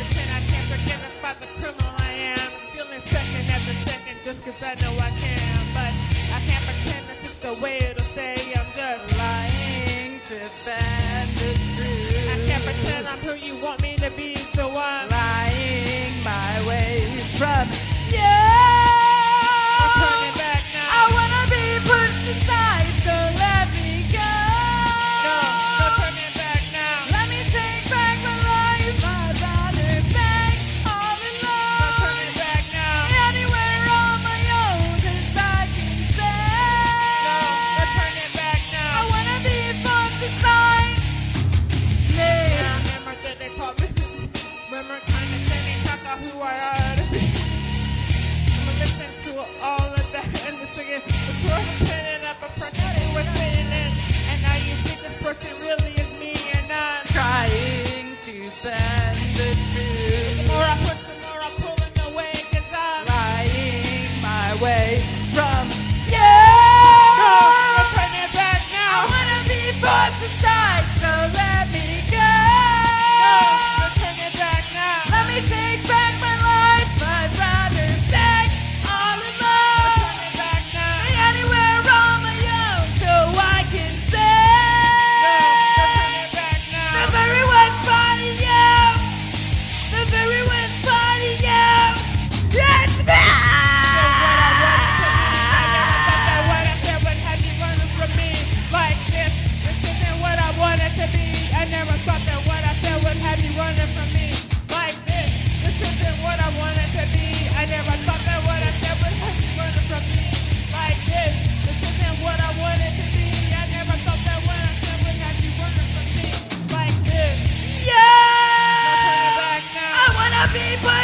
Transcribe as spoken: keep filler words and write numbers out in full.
pretend I can't forget about the criminal I am. Feeling second after second just cause I know I can. But I can't pretend this is the way it'll stay. I'm just lying to defend the truth. I can't pretend I'm who you want me to be, so I'm lying my way from you. I'm turning back now. I wanna be pushed aside, so let me go. No, no turning back now. Let me take back my life. I'd rather beg all alone. No turning back now. Anywhere on my own, as I can say. No, no turning back now. I wanna be pushed aside. Yeah, I remember that they taught me. Remember kind of saying talk about who I ought to be. I'm listening to all of that and the singing. But you're pinning up a person they were fitting in. And now you think this person really is me, and I'm Trying to bend the the truth. more I push, the more I'm pulling away, cause I'm Lying my way from you. no, no turning back I now. wanna be pushed aside, so let me go. No, no turning back now. Let me take back my life. I'd rather stay all No alone. turning back now. Anywhere on my own, so I can say. No, no turning back now. The very one's spotting you. The very one's spotting you. That's me. I never thought that what I said would have you running from me like this. This isn't what I wanted to be. I never thought that what I said would have you running from me like this. This isn't what I wanted to be. I never thought that what I said would have you running from me like this. Yeah. No turning back now. I wanna be.